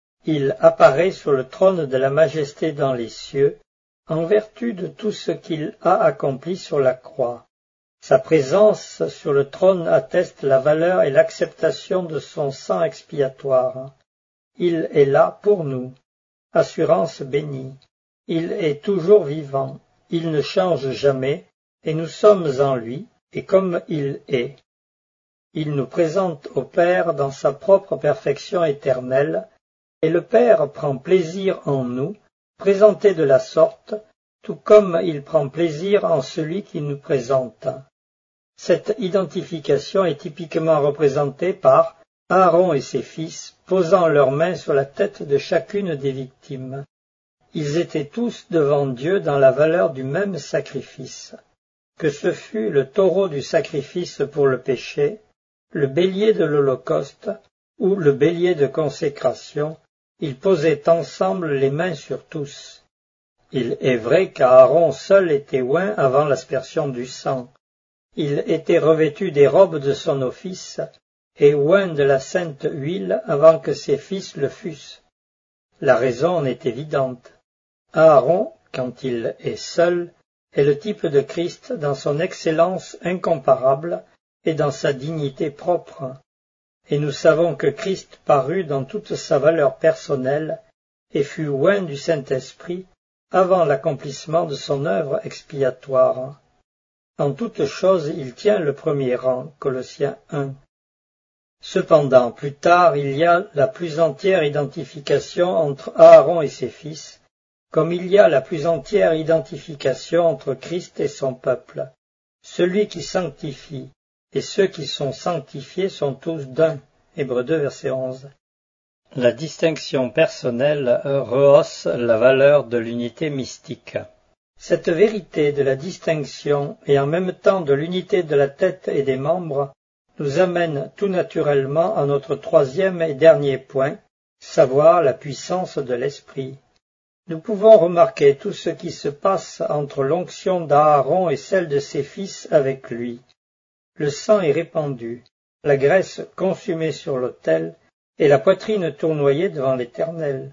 Il apparaît sur le trône de la majesté dans les cieux, en vertu de tout ce qu'il a accompli sur la croix. Sa présence sur le trône atteste la valeur et l'acceptation de son sang expiatoire. Il est là pour nous. Assurance bénie. Il est toujours vivant. Il ne change jamais, et nous sommes en lui, et comme il est. Il nous présente au Père dans sa propre perfection éternelle, et le Père prend plaisir en nous, présentés de la sorte, tout comme il prend plaisir en celui qui nous présente. Cette identification est typiquement représentée par Aaron et ses fils posant leurs mains sur la tête de chacune des victimes. Ils étaient tous devant Dieu dans la valeur du même sacrifice. Que ce fût le taureau du sacrifice pour le péché, le bélier de l'Holocauste ou le bélier de consécration, ils posaient ensemble les mains sur tous. Il est vrai qu'Aaron seul était oint avant l'aspersion du sang. Il était revêtu des robes de son office et oint de la sainte huile avant que ses fils le fussent. La raison en est évidente. Aaron, quand il est seul, est le type de Christ dans son excellence incomparable et dans sa dignité propre. Et nous savons que Christ parut dans toute sa valeur personnelle et fut oint du Saint-Esprit avant l'accomplissement de son œuvre expiatoire. En toute chose, il tient le premier rang, Colossiens un. Cependant, plus tard, il y a la plus entière identification entre Aaron et ses fils, comme il y a la plus entière identification entre Christ et son peuple. Celui qui sanctifie et ceux qui sont sanctifiés sont tous d'un. Hébreux deux, verset onze. La distinction personnelle rehausse la valeur de l'unité mystique. Cette vérité de la distinction et en même temps de l'unité de la tête et des membres nous amène tout naturellement à notre troisième et dernier point, savoir la puissance de l'Esprit. Nous pouvons remarquer tout ce qui se passe entre l'onction d'Aaron et celle de ses fils avec lui. Le sang est répandu, la graisse consumée sur l'autel et la poitrine tournoyée devant l'Éternel.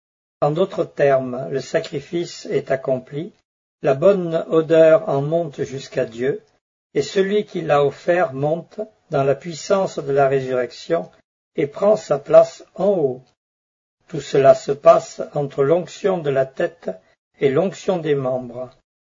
En d'autres termes, le sacrifice est accompli, la bonne odeur en monte jusqu'à Dieu, et celui qui l'a offert monte dans la puissance de la résurrection et prend sa place en haut. Tout cela se passe entre l'onction de la tête et l'onction des membres.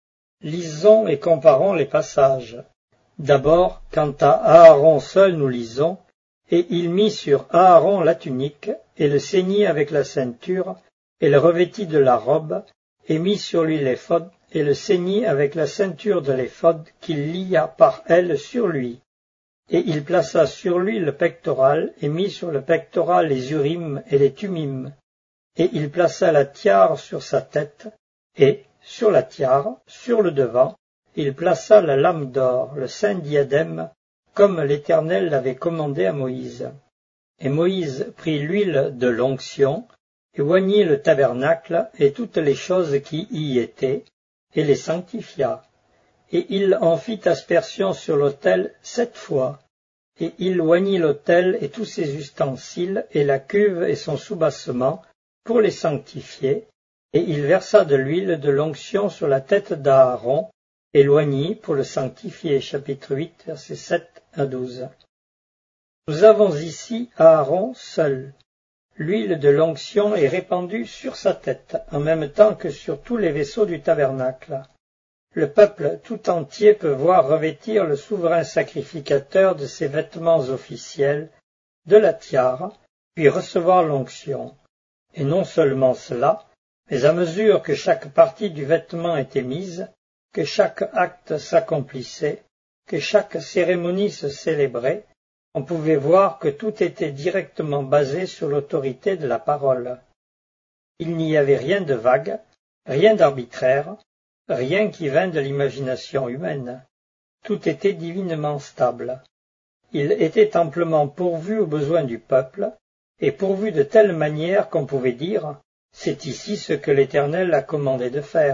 Lisons et comparons les passages. D'abord, quant à Aaron seul nous lisons, et il mit sur Aaron la tunique et le ceignit avec la ceinture, et le revêtit de la robe, et mit sur lui l'éphod, et le ceignit avec la ceinture de l'éphod qu'il lia par elle sur lui. Et il plaça sur lui le pectoral, et mit sur le pectoral les Urim et les Tumim. Et il plaça la tiare sur sa tête, et, sur la tiare, sur le devant, il plaça la lame d'or, le saint diadème, comme l'Éternel l'avait commandé à Moïse. Et Moïse prit l'huile de l'onction, et oignit le tabernacle et toutes les choses qui y étaient, et les sanctifia. Et il en fit aspersion sur l'autel sept fois. Et il oignit l'autel et tous ses ustensiles, et la cuve et son soubassement, pour les sanctifier, et il versa de l'huile de l'onction sur la tête d'Aaron, et l'oignit pour le sanctifier. Chapitre huit, versets sept à douze. Nous avons ici Aaron seul. L'huile de l'onction est répandue sur sa tête, en même temps que sur tous les vaisseaux du tabernacle. Le peuple tout entier peut voir revêtir le souverain sacrificateur de ses vêtements officiels, de la tiare, puis recevoir l'onction. Et non seulement cela, mais à mesure que chaque partie du vêtement était mise, que chaque acte s'accomplissait, que chaque cérémonie se célébrait, on pouvait voir que tout était directement basé sur l'autorité de la parole. Il n'y avait rien de vague, rien d'arbitraire, rien qui vint de l'imagination humaine. Tout était divinement stable. Il était amplement pourvu aux besoins du peuple, et pourvu de telle manière qu'on pouvait dire « c'est ici ce que l'Éternel a commandé de faire ».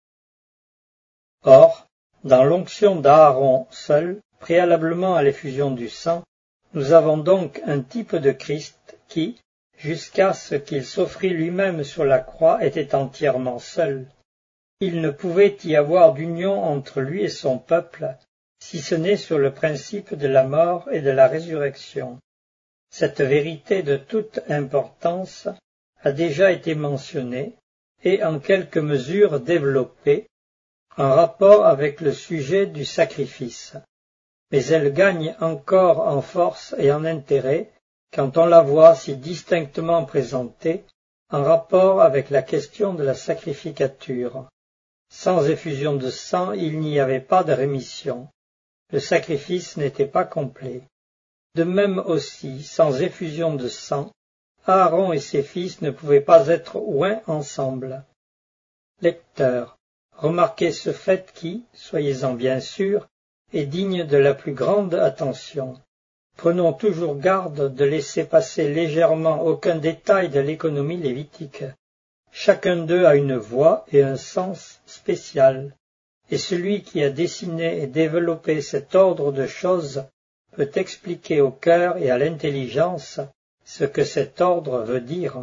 Or, dans l'onction d'Aaron seul, préalablement à l'effusion du sang, nous avons donc un type de Christ qui, jusqu'à ce qu'il s'offrit lui-même sur la croix, était entièrement seul. Il ne pouvait y avoir d'union entre lui et son peuple, si ce n'est sur le principe de la mort et de la résurrection. Cette vérité de toute importance a déjà été mentionnée et en quelque mesure développée en rapport avec le sujet du sacrifice, mais elle gagne encore en force et en intérêt quand on la voit si distinctement présentée en rapport avec la question de la sacrificature. Sans effusion de sang, il n'y avait pas de rémission. Le sacrifice n'était pas complet. De même aussi, sans effusion de sang, Aaron et ses fils ne pouvaient pas être oints ensemble. Lecteurs, remarquez ce fait qui, soyez-en bien sûrs, est digne de la plus grande attention. Prenons toujours garde de laisser passer légèrement aucun détail de l'économie lévitique. Chacun d'eux a une voix et un sens spécial, et celui qui a dessiné et développé cet ordre de choses peut expliquer au cœur et à l'intelligence ce que cet ordre veut dire.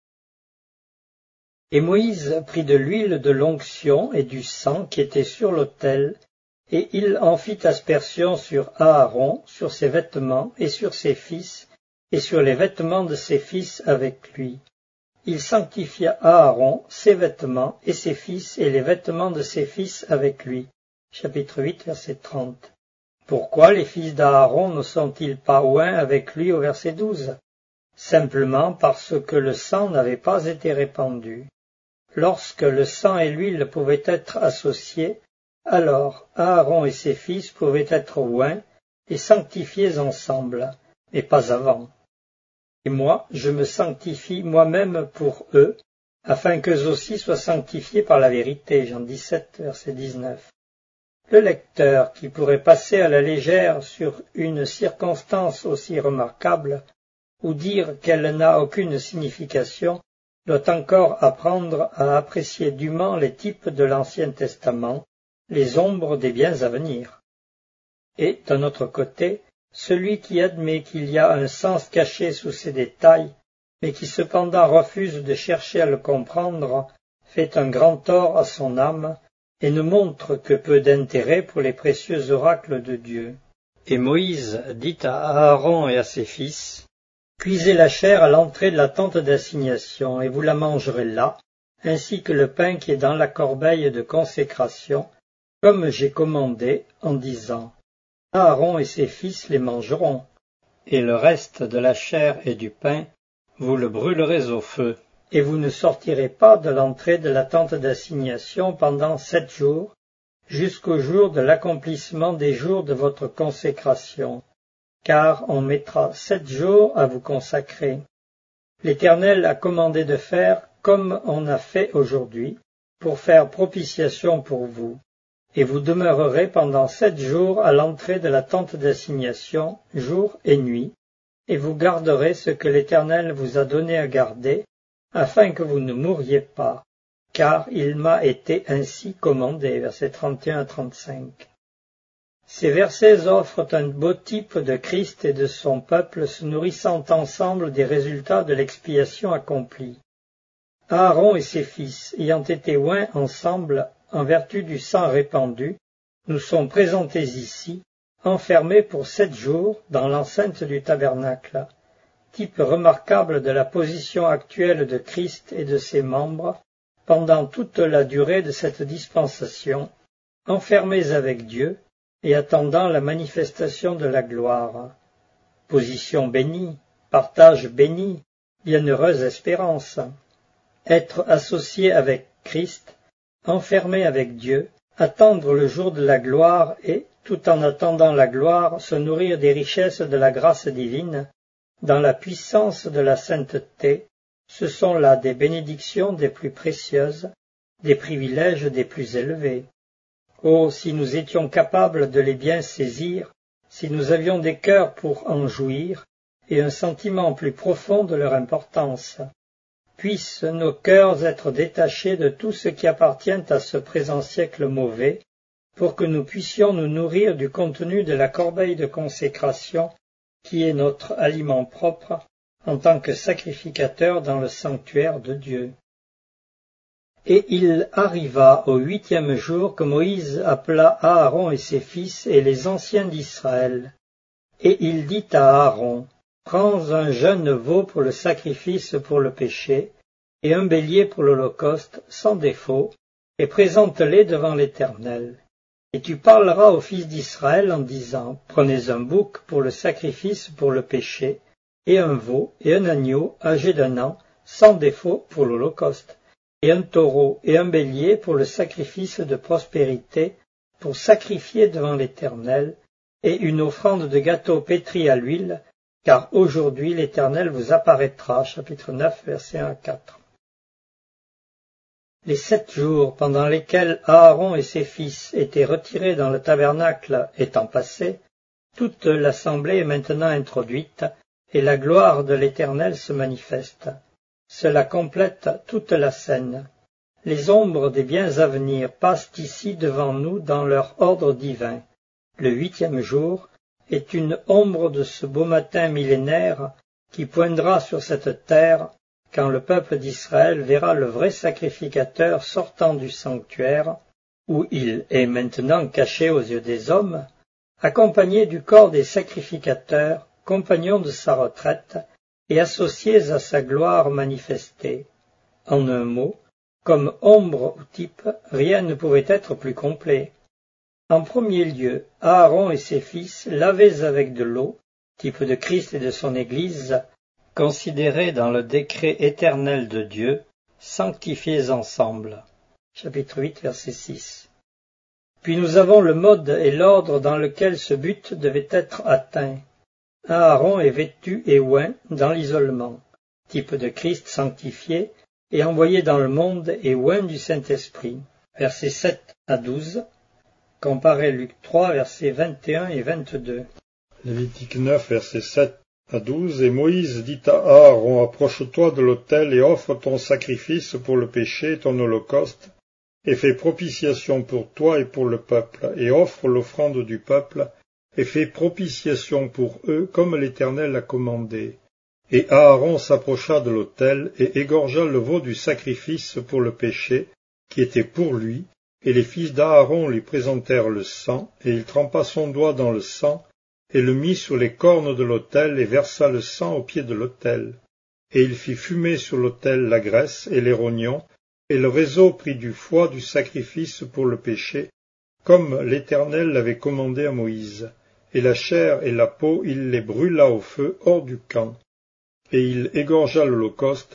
Et Moïse prit de l'huile de l'onction et du sang qui était sur l'autel, et il en fit aspersion sur Aaron, sur ses vêtements, et sur ses fils, et sur les vêtements de ses fils avec lui. Il sanctifia Aaron, ses vêtements, et ses fils, et les vêtements de ses fils avec lui. Chapitre huit, verset trente. Pourquoi les fils d'Aaron ne sont-ils pas oints avec lui au verset douze? Simplement parce que le sang n'avait pas été répandu. Lorsque le sang et l'huile pouvaient être associés, alors Aaron et ses fils pouvaient être oints et sanctifiés ensemble, mais pas avant. Et moi, je me sanctifie moi-même pour eux, afin qu'eux aussi soient sanctifiés par la vérité. Jean dix-sept, verset dix-neuf. Le lecteur, qui pourrait passer à la légère sur une circonstance aussi remarquable, ou dire qu'elle n'a aucune signification, doit encore apprendre à apprécier dûment les types de l'Ancien Testament, les ombres des biens à venir. Et, d'un autre côté, celui qui admet qu'il y a un sens caché sous ces détails, mais qui cependant refuse de chercher à le comprendre, fait un grand tort à son âme, et ne montre que peu d'intérêt pour les précieux oracles de Dieu. Et Moïse dit à Aaron et à ses fils, « Cuisez la chair à l'entrée de la tente d'assignation, et vous la mangerez là, ainsi que le pain qui est dans la corbeille de consécration, comme j'ai commandé, en disant, « Aaron et ses fils les mangeront, et le reste de la chair et du pain, vous le brûlerez au feu. » et vous ne sortirez pas de l'entrée de la tente d'assignation pendant sept jours, jusqu'au jour de l'accomplissement des jours de votre consécration, car on mettra sept jours à vous consacrer. L'Éternel a commandé de faire comme on a fait aujourd'hui, pour faire propitiation pour vous, et vous demeurerez pendant sept jours à l'entrée de la tente d'assignation, jour et nuit, et vous garderez ce que l'Éternel vous a donné à garder, afin que vous ne mouriez pas, car il m'a été ainsi commandé. Versets trente et un à trente-cinq. Ces versets offrent un beau type de Christ et de son peuple se nourrissant ensemble des résultats de l'expiation accomplie. Aaron et ses fils, ayant été oints ensemble en vertu du sang répandu, nous sont présentés ici, enfermés pour sept jours dans l'enceinte du tabernacle, type remarquable de la position actuelle de Christ et de ses membres pendant toute la durée de cette dispensation, enfermés avec Dieu et attendant la manifestation de la gloire. Position bénie, partage béni, bienheureuse espérance. Être associé avec Christ, enfermé avec Dieu, attendre le jour de la gloire et, tout en attendant la gloire, se nourrir des richesses de la grâce divine, dans la puissance de la sainteté, ce sont là des bénédictions des plus précieuses, des privilèges des plus élevés. Oh, si nous étions capables de les bien saisir, si nous avions des cœurs pour en jouir, et un sentiment plus profond de leur importance. Puissent nos cœurs être détachés de tout ce qui appartient à ce présent siècle mauvais, pour que nous puissions nous nourrir du contenu de la corbeille de consécration, qui est notre aliment propre, en tant que sacrificateur dans le sanctuaire de Dieu. Et il arriva au huitième jour que Moïse appela Aaron et ses fils et les anciens d'Israël. Et il dit à Aaron, « Prends un jeune veau pour le sacrifice pour le péché, et un bélier pour l'holocauste, sans défaut, et présente-les devant l'Éternel. Et tu parleras aux fils d'Israël en disant, Prenez un bouc pour le sacrifice pour le péché, et un veau, et un agneau âgé d'un an, sans défaut pour l'holocauste, et un taureau et un bélier pour le sacrifice de prospérité, pour sacrifier devant l'Éternel, et une offrande de gâteau pétri à l'huile, car aujourd'hui l'Éternel vous apparaîtra. » Chapitre neuf, versets un à quatre. Les sept jours pendant lesquels Aaron et ses fils étaient retirés dans le tabernacle étant passés, toute l'assemblée est maintenant introduite, et la gloire de l'Éternel se manifeste. Cela complète toute la scène. Les ombres des biens à venir passent ici devant nous dans leur ordre divin. Le huitième jour est une ombre de ce beau matin millénaire qui poindra sur cette terre quand le peuple d'Israël verra le vrai sacrificateur sortant du sanctuaire, où il est maintenant caché aux yeux des hommes, accompagné du corps des sacrificateurs, compagnons de sa retraite, et associés à sa gloire manifestée. En un mot, comme ombre ou type, rien ne pouvait être plus complet. En premier lieu, Aaron et ses fils, lavés avec de l'eau, type de Christ et de son Église, considérés dans le décret éternel de Dieu, sanctifiés ensemble. Chapitre huit, verset six. Puis nous avons le mode et l'ordre dans lequel ce but devait être atteint. Aaron est vêtu et oint dans l'isolement, type de Christ sanctifié et envoyé dans le monde et oint du Saint-Esprit. Versets sept à douze. Comparez Luc trois, versets vingt et un et vingt-deux. Lévitique neuf, versets sept à douze. Et Moïse dit à Aaron, approche-toi de l'autel et offre ton sacrifice pour le péché, ton holocauste, et fais propitiation pour toi et pour le peuple, et offre l'offrande du peuple, et fais propitiation pour eux, comme l'Éternel l'a commandé. Et Aaron s'approcha de l'autel, et égorgea le veau du sacrifice pour le péché, qui était pour lui, et les fils d'Aaron lui présentèrent le sang, et il trempa son doigt dans le sang, et le mit sur les cornes de l'autel, et versa le sang au pied de l'autel. Et il fit fumer sur l'autel la graisse et les rognons, et le réseau prit du foie du sacrifice pour le péché, comme l'Éternel l'avait commandé à Moïse. Et la chair et la peau, il les brûla au feu hors du camp. Et il égorgea l'holocauste,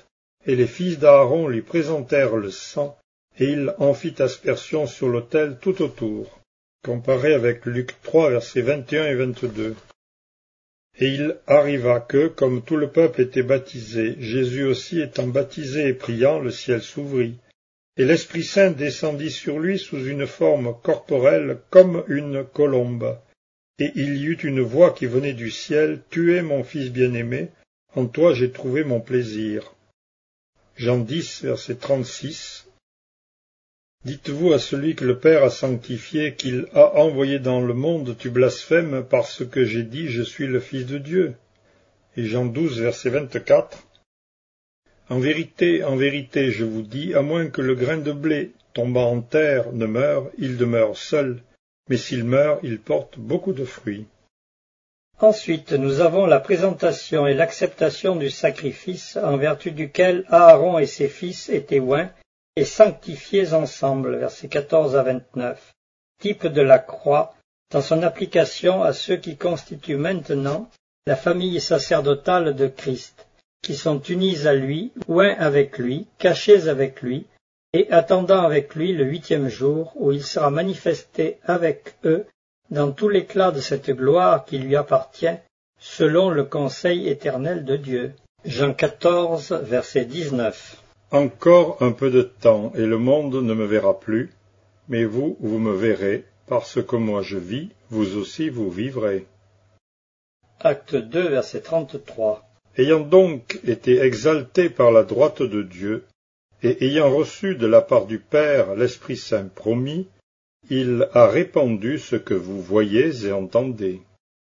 et les fils d'Aaron lui présentèrent le sang, et il en fit aspersion sur l'autel tout autour. Comparé avec Luc trois, versets vingt et un et vingt-deux. Et il arriva que, comme tout le peuple était baptisé, Jésus aussi étant baptisé et priant, le ciel s'ouvrit, et l'Esprit Saint descendit sur lui sous une forme corporelle comme une colombe. Et il y eut une voix qui venait du ciel, « Tu es mon Fils bien-aimé, en toi j'ai trouvé mon plaisir. » Jean dix, verset trente-six. Dites-vous à celui que le Père a sanctifié, qu'il a envoyé dans le monde, tu blasphèmes parce que j'ai dit, je suis le Fils de Dieu. Et Jean douze, verset vingt-quatre. En vérité, en vérité, je vous dis, à moins que le grain de blé tombant en terre ne meure, il demeure seul, mais s'il meurt, il porte beaucoup de fruits. Ensuite, nous avons la présentation et l'acceptation du sacrifice en vertu duquel Aaron et ses fils étaient oints et sanctifiés ensemble, versets quatorze à vingt-neuf, type de la croix dans son application à ceux qui constituent maintenant la famille sacerdotale de Christ, qui sont unis à lui, oints avec lui, cachés avec lui, et attendant avec lui le huitième jour où il sera manifesté avec eux dans tout l'éclat de cette gloire qui lui appartient, selon le conseil éternel de Dieu. Jean quatorze, verset dix-neuf. Encore un peu de temps, et le monde ne me verra plus, mais vous, vous me verrez, parce que moi je vis, vous aussi vous vivrez. Acte deux, verset trente-trois. Ayant donc été exalté par la droite de Dieu, et ayant reçu de la part du Père l'Esprit Saint promis, il a répandu ce que vous voyez et entendez.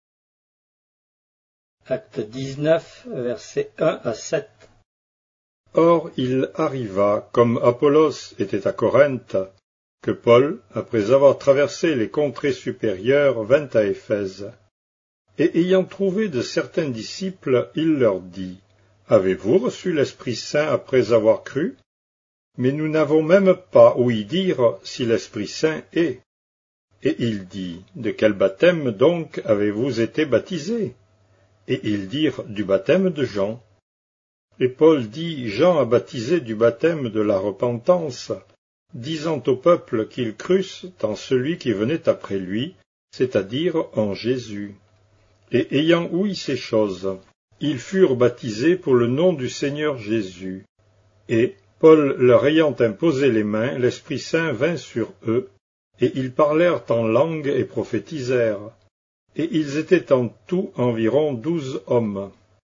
Acte dix-neuf, versets un à sept. Or il arriva, comme Apollos était à Corinthe, que Paul, après avoir traversé les contrées supérieures, vint à Éphèse. Et ayant trouvé de certains disciples, il leur dit, « Avez-vous reçu l'Esprit Saint après avoir cru ? Mais nous n'avons même pas ouï dire si l'Esprit Saint est. » Et il dit, « De quel baptême donc avez-vous été baptisés ?» Et ils dirent, « Du baptême de Jean. » Et Paul dit, « Jean a baptisé du baptême de la repentance, disant au peuple qu'ils crussent en celui qui venait après lui, c'est-à-dire en Jésus. Et ayant ouï ces choses, ils furent baptisés pour le nom du Seigneur Jésus. Et, Paul leur ayant imposé les mains, l'Esprit Saint vint sur eux, et ils parlèrent en langue et prophétisèrent. Et ils étaient en tout environ douze hommes.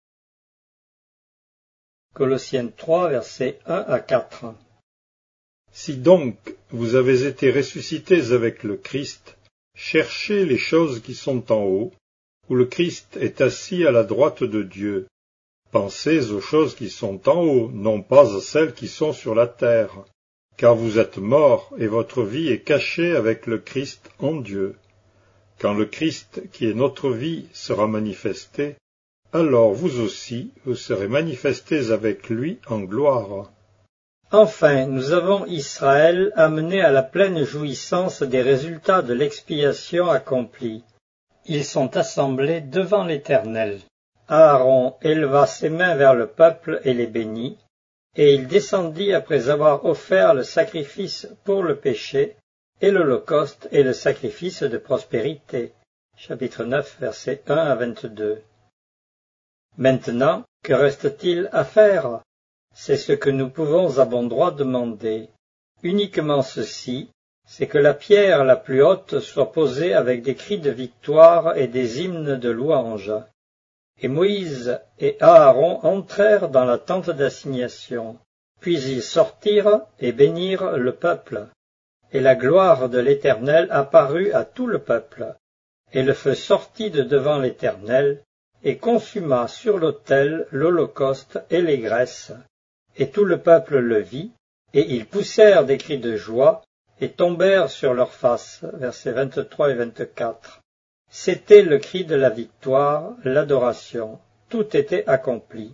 Colossiens trois, versets un à quatre. Si donc vous avez été ressuscités avec le Christ, cherchez les choses qui sont en haut, où le Christ est assis à la droite de Dieu. Pensez aux choses qui sont en haut, non pas à celles qui sont sur la terre, car vous êtes morts et votre vie est cachée avec le Christ en Dieu. Quand le Christ, qui est notre vie, sera manifesté, alors vous aussi, vous serez manifestés avec lui en gloire. Enfin, nous avons Israël amené à la pleine jouissance des résultats de l'expiation accomplie. Ils sont assemblés devant l'Éternel. Aaron éleva ses mains vers le peuple et les bénit, et il descendit après avoir offert le sacrifice pour le péché, et l'holocauste et le sacrifice de prospérité. Chapitre neuf, versets un à vingt-deux. Maintenant, que reste-t-il à faire? C'est ce que nous pouvons à bon droit demander. Uniquement ceci, c'est que la pierre la plus haute soit posée avec des cris de victoire et des hymnes de louange. Et Moïse et Aaron entrèrent dans la tente d'assignation. Puis ils sortirent et bénirent le peuple. Et la gloire de l'Éternel apparut à tout le peuple. Et le feu sortit de devant l'Éternel, et consuma sur l'autel l'holocauste et les graisses. Et tout le peuple le vit, et ils poussèrent des cris de joie, et tombèrent sur leurs faces. Versets vingt-trois et vingt-quatre. C'était le cri de la victoire, l'adoration. Tout était accompli.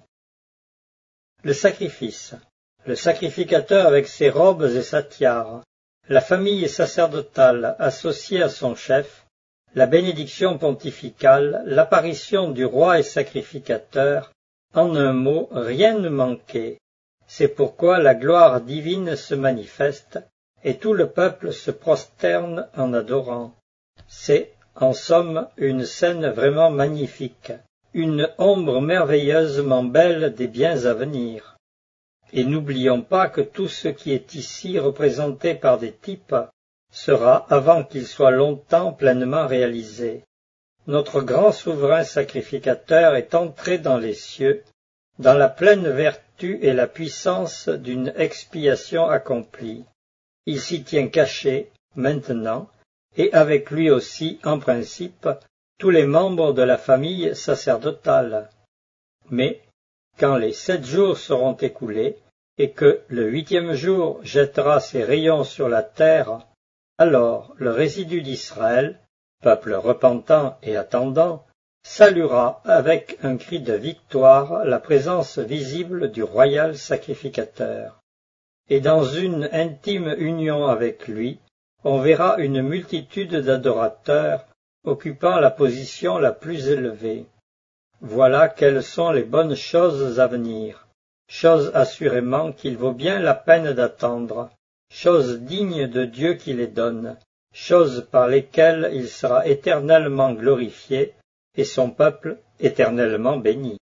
Le sacrifice. Le sacrificateur avec ses robes et sa tiare. La famille sacerdotale associée à son chef. La bénédiction pontificale, l'apparition du roi et sacrificateur. En un mot, rien ne manquait. C'est pourquoi la gloire divine se manifeste, et tout le peuple se prosterne en adorant. C'est, en somme, une scène vraiment magnifique, une ombre merveilleusement belle des biens à venir. Et n'oublions pas que tout ce qui est ici représenté par des types sera, avant qu'il soit longtemps pleinement réalisé. Notre grand souverain sacrificateur est entré dans les cieux, dans la pleine vertu et la puissance d'une expiation accomplie. Il s'y tient caché, maintenant, et avec lui aussi, en principe, tous les membres de la famille sacerdotale. Mais, quand les sept jours seront écoulés, et que le huitième jour jettera ses rayons sur la terre, alors le résidu d'Israël, peuple repentant et attendant, saluera avec un cri de victoire la présence visible du royal sacrificateur. Et dans une intime union avec lui, on verra une multitude d'adorateurs occupant la position la plus élevée. Voilà quelles sont les bonnes choses à venir, choses assurément qu'il vaut bien la peine d'attendre, choses dignes de Dieu qui les donne, choses par lesquelles il sera éternellement glorifié et son peuple éternellement béni.